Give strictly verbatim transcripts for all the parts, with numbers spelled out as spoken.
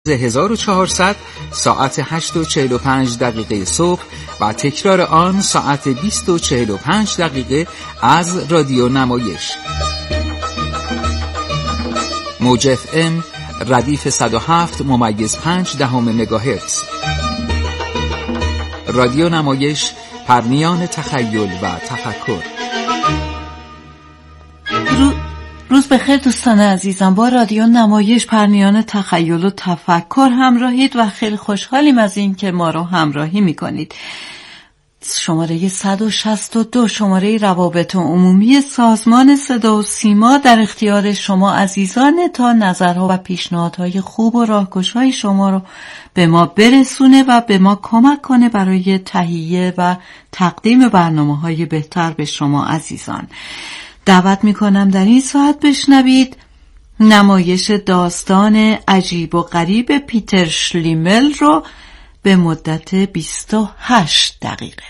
هزار و چهارصد ساعت هشت و چهل و پنج دقیقه صبح و تکرار آن ساعت بیست و چهل و پنج دقیقه از رادیو نمایش. موج اف ام ردیف صد و هفت ممیز پنج دهم مگاهرتز. رادیو نمایش، پرنیان تخیل و تفکر. رو... روز بخیر دوستان عزیزم، با رادیو نمایش پرنیان تخیل و تفکر همراهید و خیلی خوشحالیم از این که ما رو همراهی میکنید. شماره صد و شصت و دو شماره روابط عمومی سازمان صدا و سیما در اختیار شما عزیزان تا نظرها و پیشنهادهای خوب و راهگشای شما رو به ما برسونه و به ما کمک کنه برای تهیه و تقدیم برنامه‌های بهتر به شما عزیزان. دعوت میکنم در این ساعت بشنوید نمایش داستان عجیب و غریب پیتر شلیمل رو به مدت بیست و هشت دقیقه.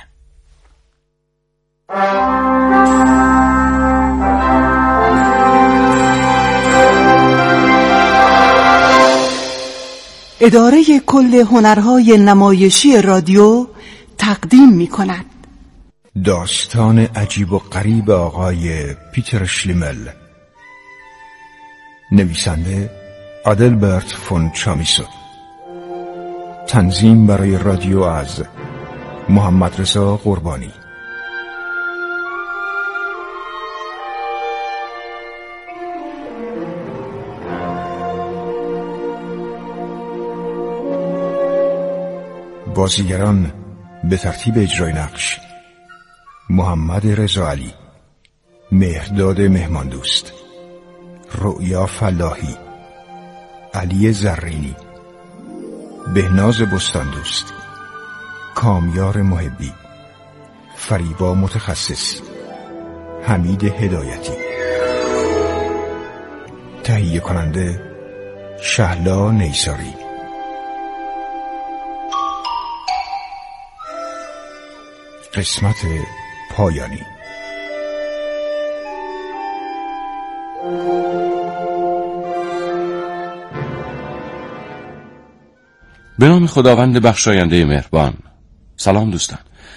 اداره کل هنرهای نمایشی رادیو تقدیم میکند داستان عجیب و غریب آقای پیتر شلیمل. نویسنده آدلبرت فون چامیسو. تنظیم برای رادیو از محمد رضا قربانی. بازیگران به ترتیب اجرای نقش: محمد رضا علی، مهرداد مهماندوست، رؤیا فلاحی، علی زرینی، بهناز بستاندوست، کامیار محبی، فریبا متخصص، حمید هدایتی. تهیه کننده شهلا نیساری. قسمت پایانی. به نام خداوند بخشاینده مهربان. سلام دوستان.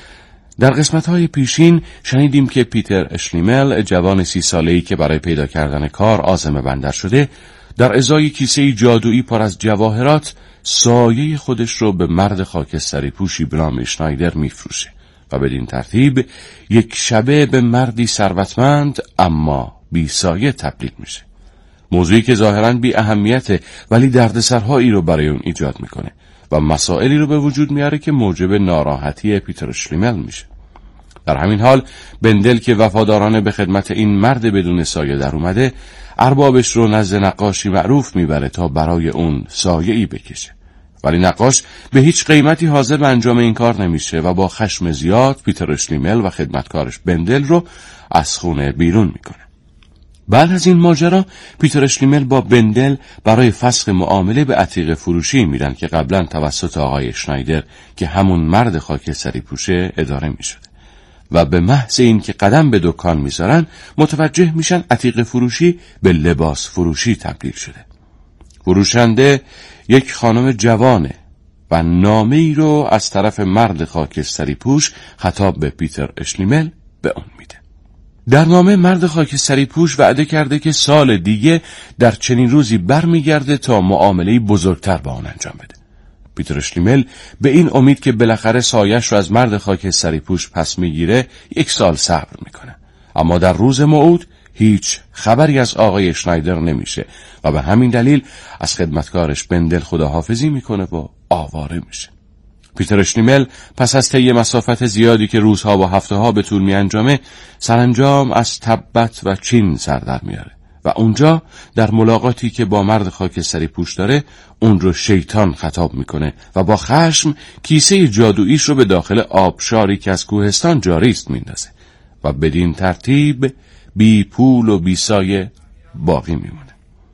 در قسمت‌های پیشین شنیدیم که پیتر اشلیمل، جوان سی ساله‌ای که برای پیدا کردن کار عازم بندر شده، در ازای کیسه جادویی پر از جواهرات سایه خودش رو به مرد خاکستری پوشی به نام اشنایدر میفروشه و بدین ترتیب یک شبه به مردی ثروتمند اما بی سایه تبدیل میشه. موضوعی که ظاهراً بی اهمیته ولی دردسرهایی رو برای اون ایجاد میکنه و مسائلی رو به وجود میاره که موجب ناراحتی پیتر شلیمل میشه. در همین حال بندل که وفادارانه به خدمت این مرد بدون سایه در اومده، اربابش رو نزد نقاشی معروف میبره تا برای اون سایه‌ای بکشه. ولی نقاش به هیچ قیمتی حاضر به انجام این کار نمیشه و با خشم زیاد پیتر اشلیمل و خدمتکارش بندل رو از خونه بیرون میکنه. بعد از این ماجرا پیتر اشلیمل با بندل برای فسخ معامله به عتیقه فروشی میرن که قبلا توسط آقای اشنایدر که همون مرد خاکستری پوشه اداره میشد و به محض این که قدم به دکان میذارن متوجه میشن عتیقه فروشی به لباس فروشی تبدیل شده. فروشنده یک خانم جوانه و نامه ای رو از طرف مرد خاکستری پوش خطاب به پیتر اشلیمل به اون میده. در نامه مرد خاکستری پوش وعده کرده که سال دیگه در چنین روزی برمیگرده تا معامله‌ای بزرگتر با اون انجام بده. پیتر اشلیمل به این امید که بالاخره سایش رو از مرد خاکستری پوش پس میگیره یک سال صبر میکنه، اما در روز موعود هیچ خبری از آقای اشنایدر نمیشه و به همین دلیل از خدمتکارش بندل خداحافظی میکنه و آواره میشه. پیتر اشلیمل پس از طی مسافت زیادی که روزها و هفته‌ها به طول میانجامه، سرانجام از تبت و چین سر در میاره و اونجا در ملاقاتی که با مرد خاکستری پوش داره اون رو شیطان خطاب میکنه و با خشم کیسه جادوییش رو به داخل آبشاری که از کوهستان جاری است میندازه و بدین ترتیب بی پول و بی سایه باقی میمونه.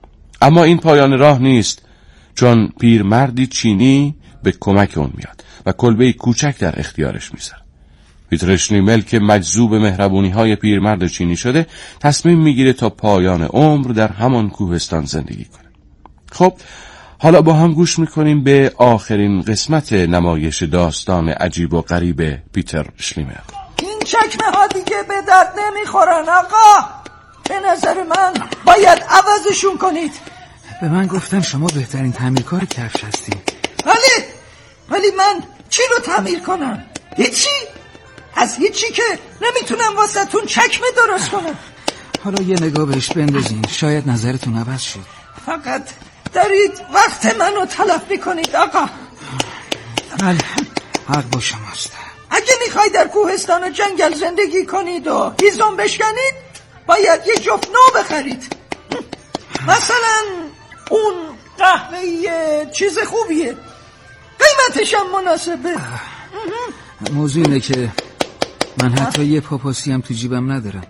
اما این پایان راه نیست، چون پیرمردی چینی به کمک اون میاد و کلبه کوچک در اختیارش میذاره. پیتر اشلیمل که مجذوب مهربونی‌های پیرمرد چینی شده، تصمیم میگیره تا پایان عمر در همان کوهستان زندگی کنه. خب حالا با هم گوش میکنیم به آخرین قسمت نمایش داستان عجیب و غریب پیتر اشلیمر. این چکمه ها دیگه به درد نمیخورن آقا. به نظر من باید عوضشون کنید. به من گفتن شما بهترین تعمیرکار کفش هستین. ولی ولی من چی رو تعمیر کنم؟ هیچی. از هیچی که نمیتونم واسه تون چکمه درست کنم. حالا یه نگاه بهش بندازین، شاید نظرتون عوض شد. فقط دارید وقت منو تلف میکنید آقا. بله، حق با شماست. اگه میخوای در کوهستان جنگل زندگی کنید و هیزم بشکنید باید یه جفت نو بخرید. مثلا اون قهوه چیز خوبیه، قیمتش هم مناسبه. موضوع اینه که من حتی یه پاپاسی هم تو جیبم ندارم.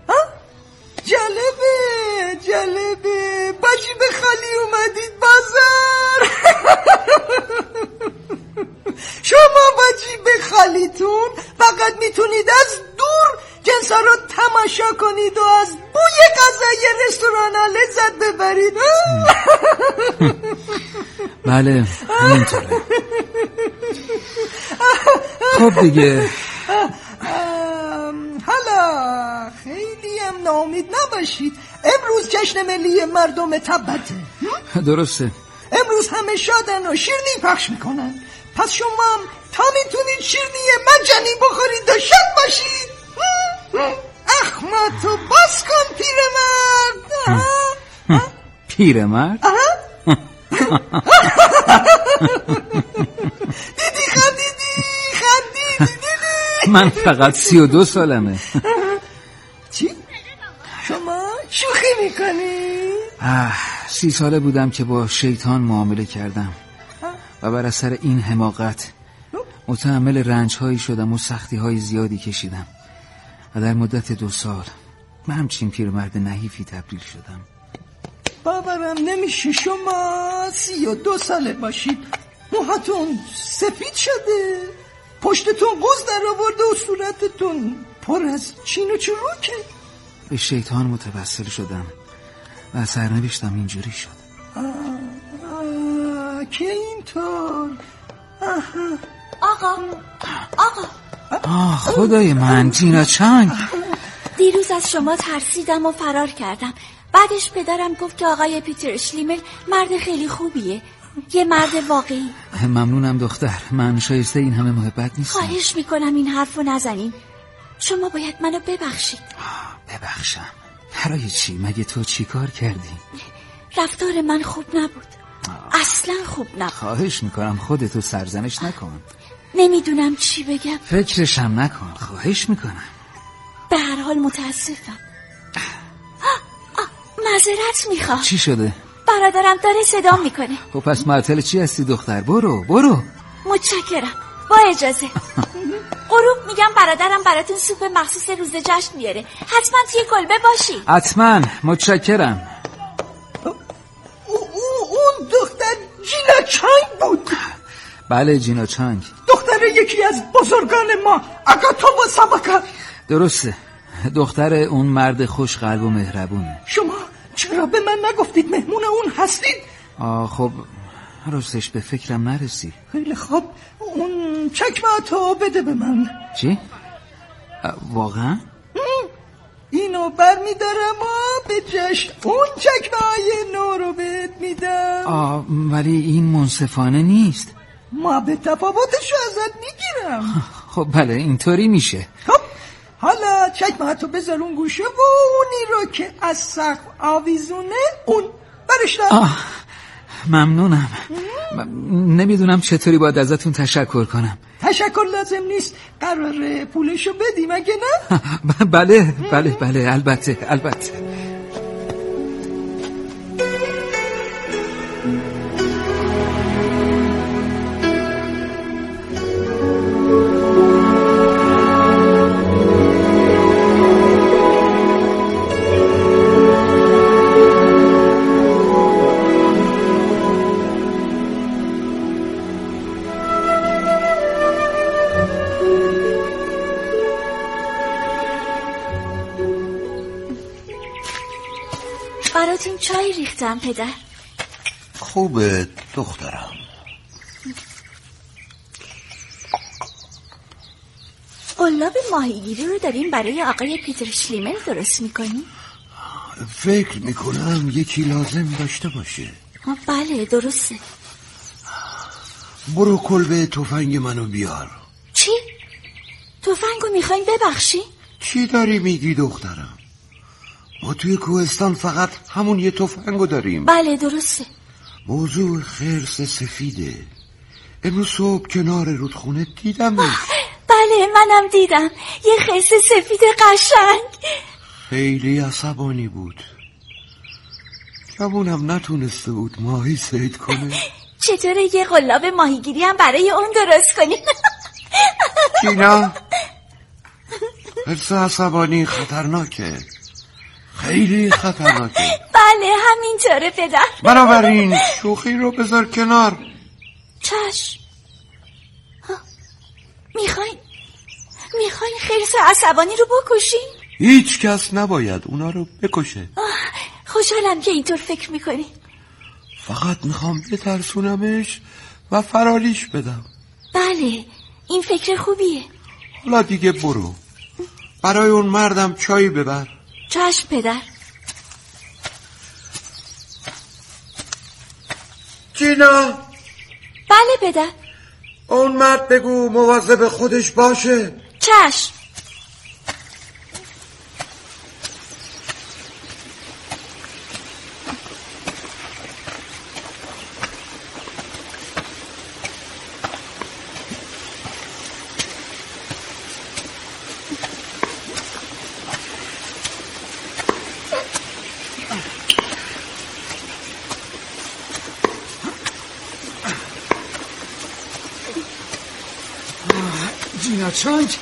جالبه جالبه با جیب خالی اومدید بازار. شما با جیب خالیتون فقط میتونید از دور جنسا رو تماشا کنید و از بوی غذای رستوران ها لذت ببرید. بله همینطوره. خب دیگه حالا خیلی هم ناامید نباشید. امروز جشن ملی مردم تبته. درسته. امروز همه شادن و شیرینی پخش میکنن، پس شما هم تا میتونید شیرینی مجانی بخورید و شاد باشید. اخماتو باز کن پیرمرد. پیرمرد؟ دیدی خندیدی خندیدی دیدی. من فقط سی و دو سالمه. چی؟ شما شوخی میکنی؟ سی ساله بودم که با شیطان معامله کردم و بر اثر این حماقت متحمل رنج هایی شدم و سختی های زیادی کشیدم و در مدت دو سال من همچین پیرمرد نحیفی تبدیل شدم. باورم نمیشه شما سی و دو ساله باشید، موهاتون سفید شده، پشتتون قوز در آورده و صورتتون پر از چین و چروکه. به شیطان متوسل شدم و سرنوشتم اینجوری شد. آه آه که اینطور. آقا آقا آه خدای من، جینا چنگ. دیروز از شما ترسیدم و فرار کردم. بعدش پدرم گفت که آقای پیتر اشلیمر مرد خیلی خوبیه، یه مرد واقعی. ممنونم دختر، من شایسته این همه محبت نیستم. خواهش میکنم این حرفو نزنین. شما باید منو ببخشید. ببخشم؟ برای چی؟ مگه تو چی کار کردی؟ رفتار من خوب نبود. آه. اصلا خوب نبود. خواهش میکنم خودتو سرزنش نکن. نمیدونم چی بگم. فکرشم نکن، خواهش میکنم. به هر حال متاسفم. معذرت میخوام. چی شده؟ برادرم داره صدا میکنه. خب پس معطل چی هستی دختر؟ برو برو. متشکرم، با اجازه. غروب میگم برادرم براتون سوپ مخصوص روز جشن میاره، حتما توی کلبه باشی. حتما، متشکرم. اون دختر جینا چنگ بود. بله جینا چنگ، دختر یکی از بزرگان ما، آگاتا و ساباکا. درسته، دختر اون مرد خوش قلب و مهربونه. شما چرا به من نگفتید مهمون اون هستید؟ آه خب راستش به فکرم نرسید. خیلی خوب، اون چکمه‌اتو بده به من. چی؟ واقعا؟ اینو بر میدارم و به جشن اون چکمه‌های نو رو بهت میدم. آه ولی این منصفانه نیست. ما به تفاوتشو ازت میگیرم. خب بله اینطوری میشه. خب حالا چکمه‌اتو بذار اون گوشه و اونی رو که از سقف آویزونه اون برش دار. آه ممنونم. نمیدونم چطوری باید ازتون تشکر کنم. تشکر لازم نیست، قراره پولشو بدی مگه نه؟ بله بله بله البته البته. براتون چای ریختم پدر. خوبه دخترم. قلاب ماهیگیری رو داریم برای آقای پیتر اشلیمل درست میکنی؟ فکر میکنم یکی لازم داشته باشه. بله درسته. برو کلبه تفنگ منو بیار. چی؟ تفنگو میخواین ببخشی؟ چی داری میگی دخترم؟ ما توی کوهستان فقط همون یه تفنگو داریم. بله درسته. موضوع خرس سفیده. امروز صبح کنار رودخونه دیدمش. بله منم دیدم، یه خرس سفید قشنگ. خیلی عصبانی بود. کمونم نتونسته بود ماهی صید کنه. چطوره یه قلاب ماهیگیری هم برای اون درست کنیم؟ جینا، خرس عصبانی خطرناکه، خیلی خطرناکه. بله همینطوره پدر. بنابراین شوخی رو بذار کنار. چشم. میخواین میخواین خرس عصبانی رو بکشین؟ هیچ کس نباید اونا رو بکشه. خوشحالم که اینطور فکر میکنی. فقط میخوام بترسونمش و فراریش بدم. بله این فکر خوبیه. حالا دیگه برو برای اون مردم چای ببر. چشم پدر. جینا. بله پدر. اون مرد بگو مواظب خودش باشه. چشم. جینا چانک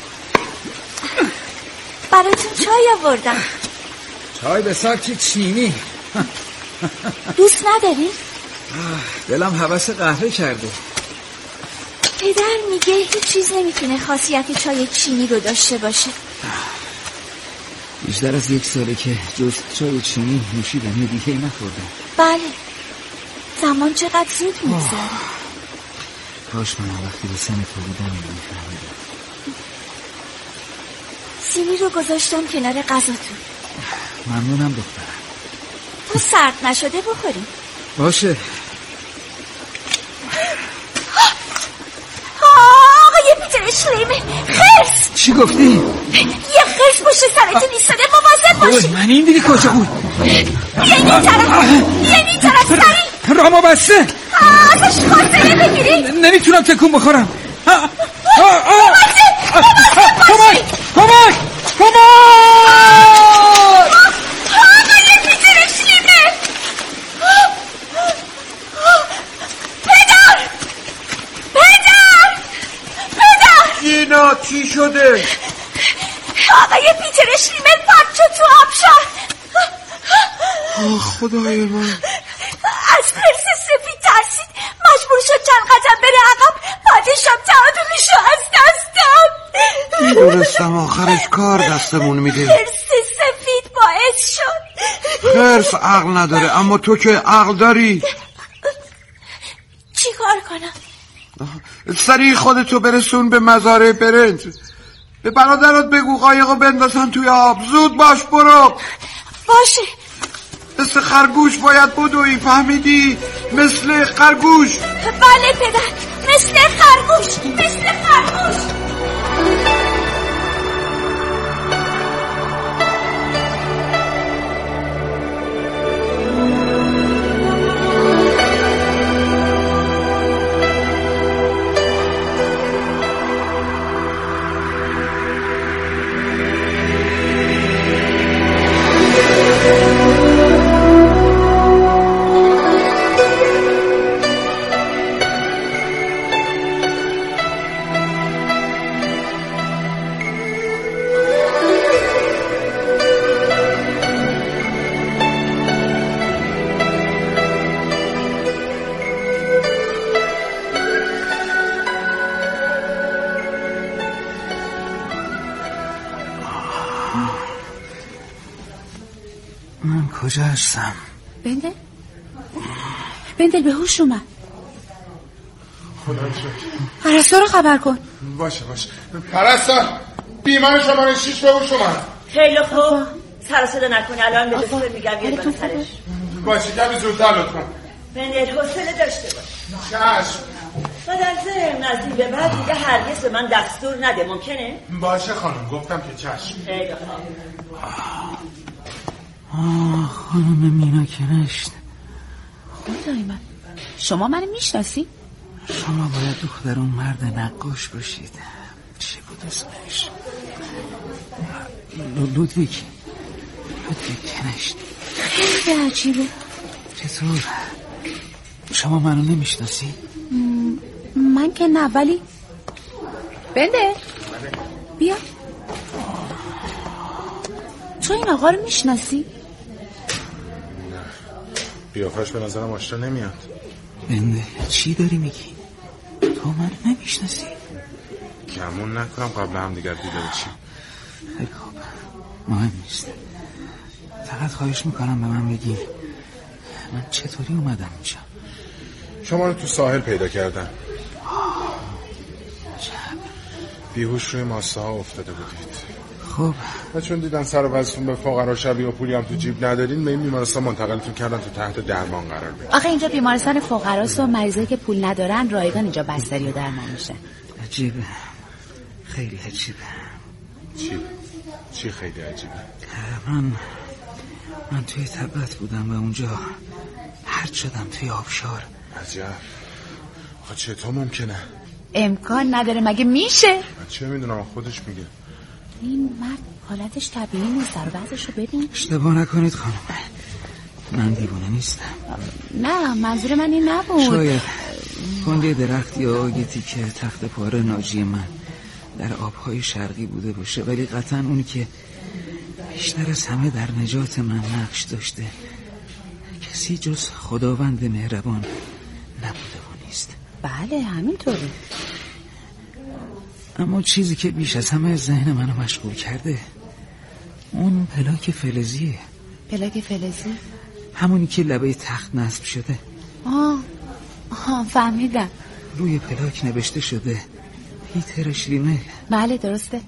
براتون چای آوردم. چای به سبک چینی. دوست نداری؟ دلم هوس قهوه کرده. پدر میگه هیچ چیز نمیتونه خاصیت چای چینی رو داشته باشه. بیشتر از یک ساله که جز چای چینی نوشیدم یه دیگه نخوردم. بله زمان چقدر زود میگذره. کاش من وقتی به سن تو بودم میفهمیدم. سینی رو گذاشتم کنار غذاتون. ممنونم دخترم. تا سرد نشده بخوریم. باشه. آقای پیتر اشلیمل، خرس. چی گفتی؟ یه خرس پشت سرتون ایستاده، مواظب باشید. من این دیدی کجا بود؟ بیاین این طرف، بیاین این طرف سریع. رامو بسته. ازش فاصله بگیرید. نمیتونم تکون بخورم. کمک کمک کمک. آقای پیتر اشلیمل. پدر پدر پدر. جینا چی شده؟ آقای پیتر اشلیمل پرد شد تو آبشار. خدای من. از خرس سفید ترسید، مجبور شد چند قدم بره عقب. بعدش هم تعادلش رو از دست داد. میدونستم آخرش کار دستمون میده. خرس سفید باعث شد. خرس عقل نداره اما تو که عقل داری. چی کار کنم؟ سریع خودتو برسون به مزارع برنج. به برادرات بگو قایقو بندازن توی آب. زود باش برو. باشه. مثل خرگوش باید بدوی، فهمیدی؟ مثل خرگوش. بله پدر، مثل خرگوش، مثل خرگوش. من کجا هستم؟ بنده؟ بندل به هوش اومد. خدا شکر. پرستار رو خبر کن. باشه باشه. پرستار بیمار شماره شیش به هوش اومد. خیلی خوب. سر صدا نکنی الان به دکتر میگم بیاد بالا سرش. باشه کمی زودتر لطفا. بندل حوصله داشته باش. چشم. و در ضمن از این به بعد دیگه هرگز به من دستور نده. ممکنه؟ باشه خانم گفتم که چشم. خیلی خوب. آه خانم مینا کنشت. خدای من شما منو میشناسی؟ شما باید دختر اون مرد نقاش باشید. چی بود اسمش؟ لودویک لودویک کنشت. خیلی عجیبه. چطور؟ شما منو نمیشناسی؟ من که نه ولی بنده بیا. تو این آقا رو میشناسی؟ نه قیافش به نظرم آشنا نمیاد. بنده چی داری میگی؟ تو منو نمیشناسی؟ گمون نکنم قبل هم دیگر دیده باشیم. خیلی خوب مهم نیست. فقط خواهش میکنم به من بگی من چطوری اومدم اینجا؟ شما رو تو ساحل پیدا کردم. بیهوش روی ماسه ها افتاده بودید. خب و چون دیدن سر و وضعتون به فقرا شبیه و پولی هم تو جیب ندارین به این بیمارستان منتقلتون کردن تو تحت درمان قرار بدید. آخه اینجا بیمارستان فقراست و مریضایی که پول ندارن رایگان اینجا بستری و درمان میشن. عجیبه خیلی عجیبه. چی؟ چی خیلی عجیبه؟ من من توی تبت بودم و اونجا هرد شدم توی آبشار. عجب. آخه چطور ممکنه؟ امکان نداره مگه میشه؟ من چه میدونم خودش میگه. این مرد حالتش طبیعی نیست. سر وضعشو ببین. اشتباه نکنید خانم من دیوانه نیستم. نه منظور من این نبود. شاید کنده درخت یا آگتی که تخت پاره ناجی من در آبهای شرقی بوده باشه ولی قطعا اونی که بیشتر از همه در نجات من نقش داشته کسی جز خداوند مهربان نبوده و نیست. بله همینطوره. اما چیزی که بیش از همه ذهن منو مشغول کرده اون پلاک فلزیه. پلاک فلزی؟ همونی که لبه تخت نصب شده. آه آه فهمیدم. روی پلاک نوشته شده پیتر اشلیمل. بله درسته.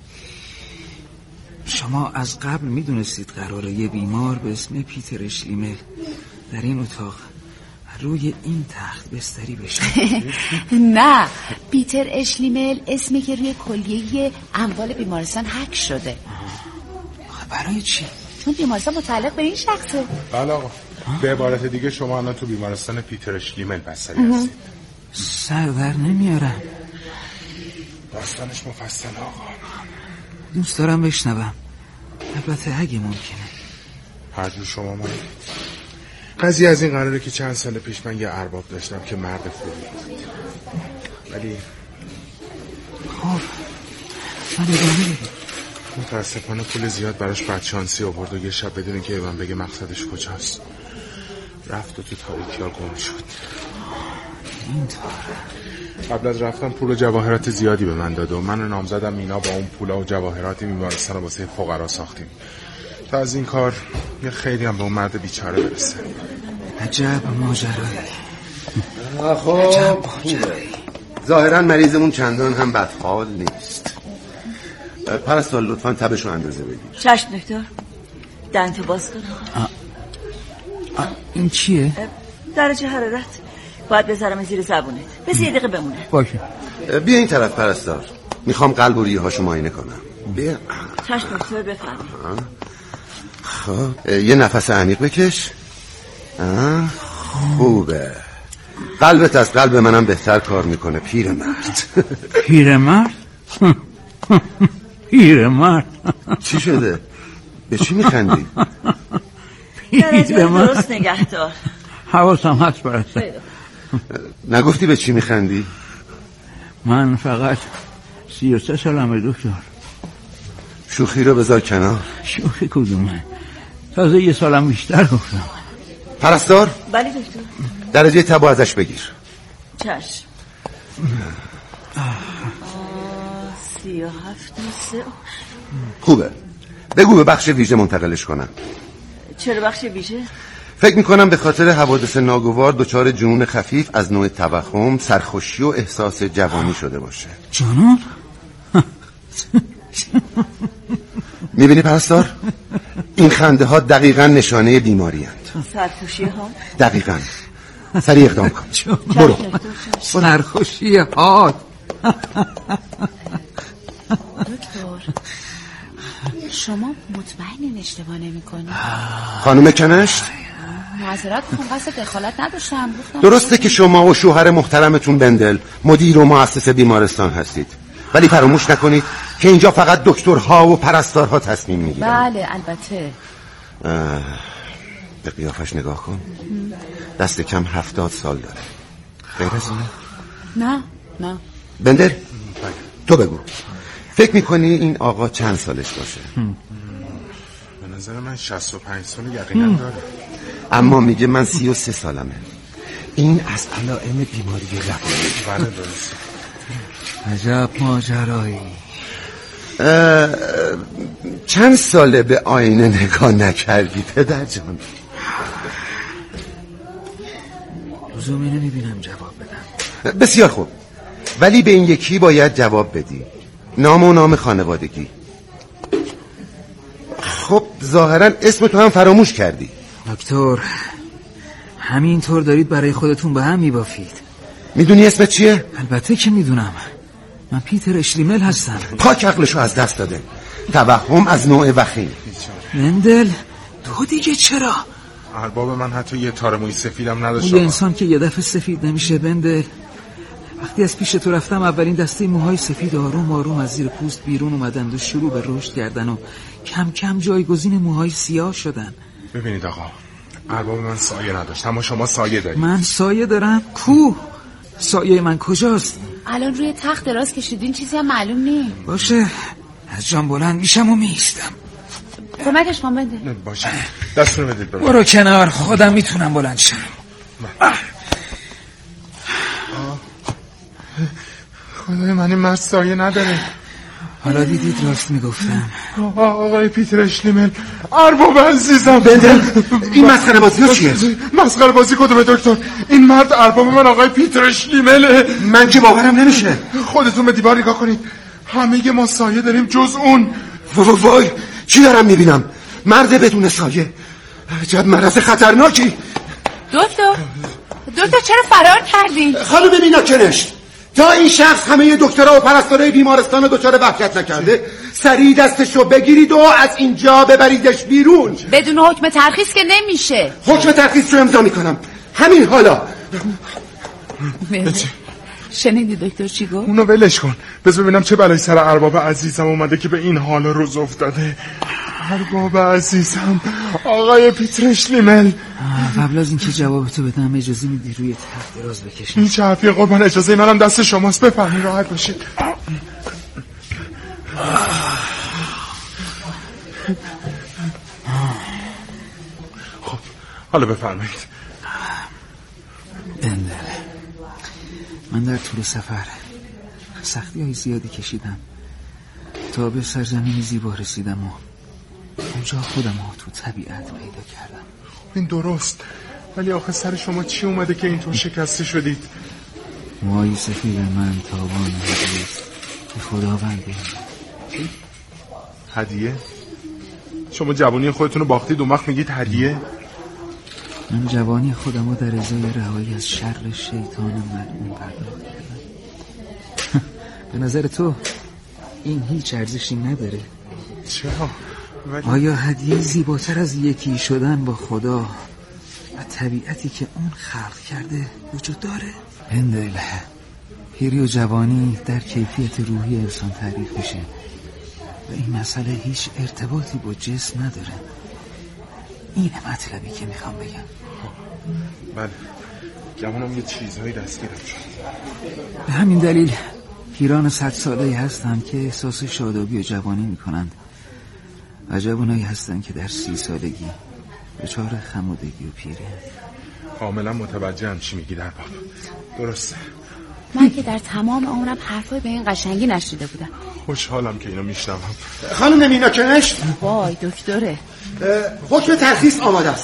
شما از قبل میدونستید قراره یه بیمار به اسم پیتر اشلیمل در این اتاق روی این تخت بستری بشه؟ نه پیتر اشلیمل اسمی که روی کلیه اموال بیمارستان حک شده. برای چی؟ چون بیمارستان متعلق به این شخصه. بله آقا به عبارت دیگه شما الان تو بیمارستان پیتر اشلیمل بستری هستید. سر در نمیارم. داستانش مفصل آقا. دوست دارم بشنوم البته اگه ممکنه. هر جور شما من. قضیه از این قراره که چند سال پیش من یه ارباب داشتم که مرد خوبی بود ولی خب من ادامه بدیم. متاسفانه پول زیاد براش بدشانسی آورد و یه شب بدون که من بگه مقصدش کجاست رفت و تو تاریکی ها گم شد. اینطور قبل از رفتن پول و جواهرات زیادی به من داد و من و نامزدم مینا با اون پولا و جواهرات بیمارستان رو واسه فقرا ساختیم تا از این کار یه خیلی هم به اون مرد بیچاره برسه. عجب ماجرایی. خب ظاهرا مریضمون چندان هم بدحال نیست. پرستار لطفاً تبش رو اندازه بگیر. چشم دکتر. دهنتو باز کن. این چیه؟ درجه حرارت باید بذارم زیر زبونت. بذار یه دقیقه بمونه. باشه. بیا این طرف پرستار. میخوام قلب و ریه هاشو معاینه کنم. بیا. چشم دکتر بفرمایید. خب یه نفس عمیق بکش. آه. خوبه. قلبت از قلب منم بهتر کار میکنه پیرمرد. پیرمرد؟ پیرمرد چی شده؟ به چی میخندی؟ درجه درست نگه دار. حواسم هست برسته. نگفتی به چی میخندی؟ من فقط سی و سه سالمه دکتر. شوخی رو بذار کنار. شوخی کدومه؟ تازه یه سالم بیشتر گفتم. پرستار؟ بله دکتر. درجه تبو ازش بگیر. چشم. سی و هفت و سه. خوبه. بگو به بخش ویژه منتقلش کنم. چرا بخش ویژه؟ فکر میکنم به خاطر حوادث ناگوار دچار جنون خفیف از نوع توهم، سرخوشی و احساس جوانی شده باشه. جنون؟ میبینی پرستار؟ این خنده ها دقیقا نشانه بیماری هست. سرخوشی ها؟ دقیقا. سریع اقدام کن. برو. سرخوشی ها. دکتر شما مطمئنین اشتباه نمی کنی؟ خانم کنشت؟ معذرت میخوام، قصد دخالت نداشتم. درسته که شما و شوهر محترمتون بندل مدیر و مؤسس بیمارستان هستید، ولی فراموش نکنید که اینجا فقط دکترها و پرستارها تصمیم میگیرن. بله البته. به قیافش نگاه کن. دست کم هفتاد سال داره. غیر از اینه؟ نه نه. بندل تو بگو، فکر میکنی این آقا چند سالش باشه؟ به نظر من شصت و پنج سال یقینا داره. اما میگه من سی و سه سالمه. این از علائم بیماری روانی. بله درسته. عجب ماجرایی. چند ساله به آینه نگاه نکردی پدر جان؟ لزومی نمیبینم جواب بدم. بسیار خوب، ولی به این یکی باید جواب بدی. نام و نام خانوادگی. خب ظاهرا اسم تو هم فراموش کردی. دکتر همینطور دارید برای خودتون به هم میبافید. میدونی اسمت چیه؟ البته که میدونم. من پیتر اشلیمل هستم. پاک عقلشو از دست داده. توهم از نوع وخیم. مندل تو دیگه چرا؟ ارباب من حتی یه تار موی سفیدم نداشت. یه انسان که یه دفعه سفید نمیشه بندل. وقتی از پیش تو رفتم اولین دسته موهای سفید آروم آروم از زیر پوست بیرون اومدن و شروع به رشد کردن و کم کم جایگزین موهای سیاه شدن. ببینید آقا، ارباب من سایه نداشت اما شما سایه دارید. من سایه دارم؟ کو؟ سایه من کجاست؟ الان روی تخت دراز کشیدین، چیزی هم معلوم نیست. باشه از جان بلند میشم و میستم. کمکش کن بده. باشه دستونو بدید برو. برو کنار، خودم میتونم بلند شم. خدای من این مرد سایه نداره. حالا دیدید راست میگفتم. آقای پیتر اشلیمل، ارباب عزیزم. بندل این مسخره بازی ها چیه؟ مسخره بازی کدومه دکتر؟ این مرد ارباب من آقای پیتر اشلیمله. من که باورم نمیشه. خودتون به دیوار نگاه کنید، همه ما سایه داریم جز اون. وای وای چی دارم میبینم؟ مرد بدون سایه. عجب مرض خطرناکی. دکتر دکتر چرا فرار کردی؟ خانم ببینا کنشت، تا این شخص همه دکترها و پرستارای بیمارستان رو دچار وحشت نکرده، سریع دستشو بگیرید و از اینجا ببریدش بیرون. بدون حکم ترخیص که نمیشه. حکم ترخیص رو امضا میکنم همین حالا. شنیدی دکتر چی گفت؟ اونو ولش کن، بذار ببینم چه بلایی سر ارباب عزیزم اومده که به این حال روز افتاده. ارباب عزیزم آقای پیتر اشلیمل. قبل از اینکه جوابتو بدم اجازه میدی روی تخت دراز بکشم؟ این چه حرفیه قربان؟ اجازه منم دست شماست، بفرمایید راحت باشید. خب حالا بفرمایید. بندل من در طول سفر سختی های زیادی کشیدم تا به سرزمین زیبا رسیدم و اونجا خودم ها تو طبیعت پیدا کردم. این درست، ولی آخه سر شما چی اومده که اینطور شکسته شدید؟ موهای سفید من تابان هدیه که خداوند چی؟ هدیه؟ شما جوانی خودتون رو باختید اون وقت میگید هدیه؟ من جوانی خودم رو در ازای رهایی از شر شیطان ملعون پرداخت کردم. به نظر تو این هیچ ارزشی نداره؟ چرا؟ ولی... آیا هدیه زیباتر از یکی شدن با خدا و طبیعتی که اون خلق کرده وجود داره؟ هندل، پیری و جوانی در کیفیت روحی انسان تعریف میشه و این مسئله هیچ ارتباطی با جسم نداره. اینه مطلبی که میخوام بگم. بله، گمانم یه چیزهایی دستگیرم شد. به همین دلیل پیران صد ساله‌ای هستند که احساس شادابی و جوانی میکنند. عجب اونایی هستند که در سی سالگی دچار خمودگی و پیری هستند. کاملا متوجهم چی میگی در باب. درسته. من که در تمام عمرم حرفای به این قشنگی نشنیده بودم. خوشحالم که اینو میشنوم. خانم مینا کنشت، وای دکتره، حکم ترخیص آماده است.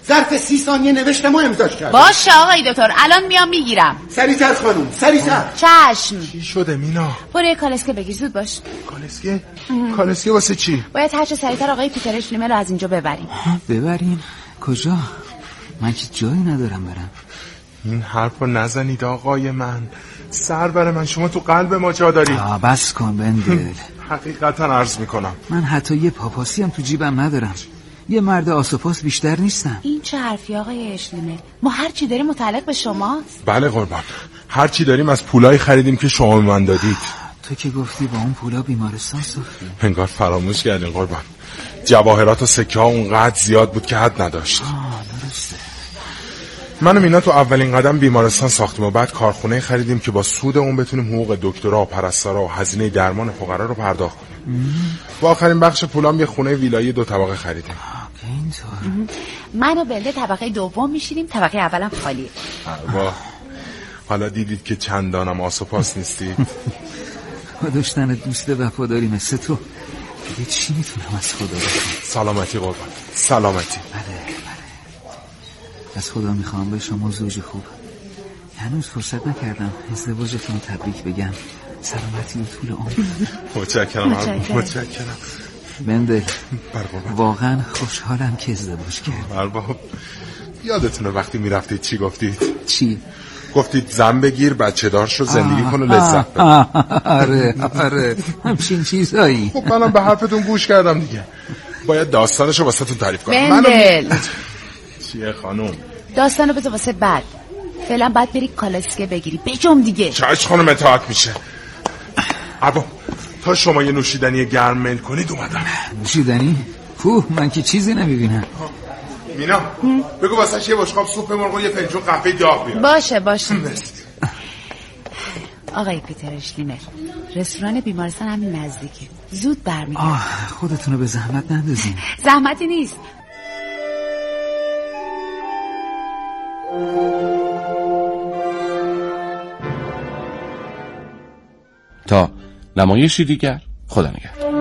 ظرف سی ثانیه نوشتم و امضاش کردم. باشه آقای دکتر، الان میام میگیرم. سریعتر خانم، سریعتر. چشم. چی شده مینا؟ برو یه کالسکه بگیر، زود باش. کالسکه؟ کالسکه واسه چی؟ باید هر چه سریعتر آقای پیتر اشلیمل رو از اینجا ببریم. ببریم؟ کجا؟ من که جایی ندارم برم. این حرفو نزنید آقای من. سر بر من، شما تو قلب ما جا دارید. آه بس کن بندل. حقیقتا عرض میکنم من حتی یه پاپاسی هم تو جیبم ندارم. یه مرد آسوپاس بیشتر نیستم. این چه حرفی آقای اشلیمل؟ ما هر چی داریم متعلق به شماست. بله قربان، هر چی داریم از پولای خریدیم که شما به من دادید. تو که گفتی با اون پولا بیمارستان ساختی. انگار فراموش کردین قربان. جواهرات و سکه ها اونقدر زیاد بود که حد نداشت. آه درسته. من و مینا تو اولین قدم بیمارستان ساختیم و بعد کارخونه خریدیم که با سود اون بتونیم حقوق دکترا و پرستارا و هزینه درمان فقرا رو پرداخت کنیم. با آخرین بخش پولام یه خونه ویلایی دو طبقه خریدیم. اینطور. من و بلده طبقه دوم میشینیم، طبقه اولم خالیه. واه، حالا دیدید که چندانم آسوپاس نیستید. با داشتن دوست وفاداری مثل تو دیگه چی میتونم از خدا بکنم؟ سلامتی قربان، سلامتی. بله بله. از خدا میخوام به شما زوج خوب. هنوز فرصت نکردم ازدواجتون رو تبریک بگم. سلامتی و طول عمر. متشکرم متشکرم. بندل برقربان، واقعا خوشحالم که ازدواج کرد. برقربان، یادتونه وقتی میرفتید چی گفتید؟ چی؟ گفتید زن بگیر، بچه دار شو، زندگی کن و لذت ببر. آره آره همچین چیزایی. خب منم به حرفتون گوش کردم دیگه. باید داستانشو واسه تون تعریف کنم. بندل منو... چیه خانم؟ داستانو بذار واسه بعد. فعلا باید بری کالسکه بگیری. بجم دیگه. چش خانم اطاعت میشه. ابا تا شما یه نوشیدنی گرم میل کنید اومدم. نوشیدنی؟ کوه من که چیزی نمیبینم. مینا بگو واسه یه بشقاب سوپ مرغ و یه فنجون قهوه داغ بیار. باشه باشه. آقای پیتر اشلیمل، رستوران بیمارستان همین نزدیکه. زود برمیگردم. آه خودتونو به زحمت نندازین. زحمتی نیست. تا نمایشی دیگر، خدا نگهدار.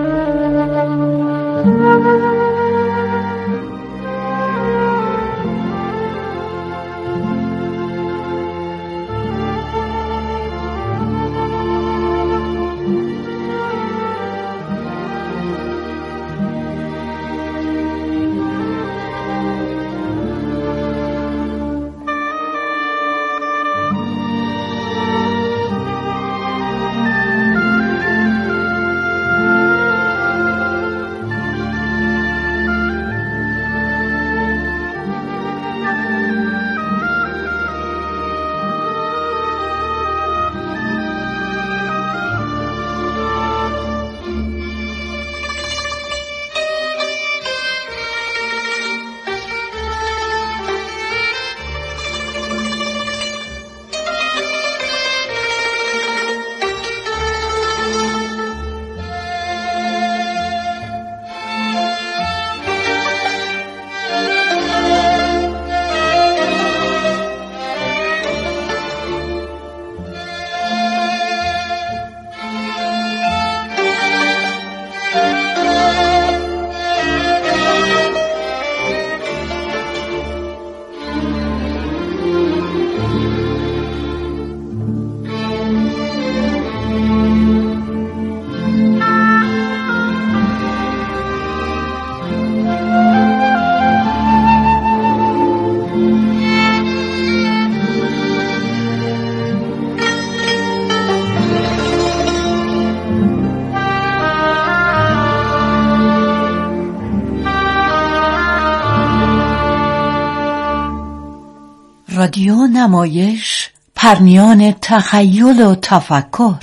رادیو نمایش، پرنیان تخیل و تفکر.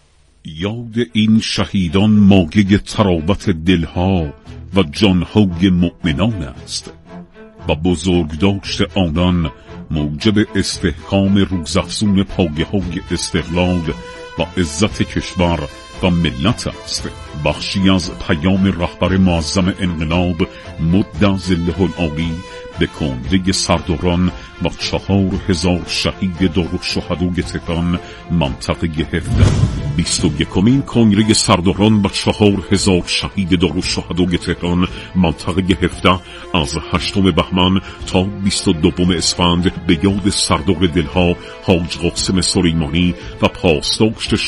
یاد این شهیدان مایه تراوت دلها و جانهای مؤمنان است و بزرگداشت آنان موجب استحکام روزافزون پایه‌های استقلال و عزت کشور و ملت است. بخشی از پیام رهبر معظم انقلاب مد ظله العالی به کنده سرداران و چهار هزار شهید دارالشهدای تهران منطقه هفده بیست و یکمین کنگره سرداران و چهار هزار شهید دارالشهدای تهران منطقه هفده از هشتم بهمن تا بیست و دوم اسفند به یاد سردار دلها حاج قاسم سلیمانی و پاسداشت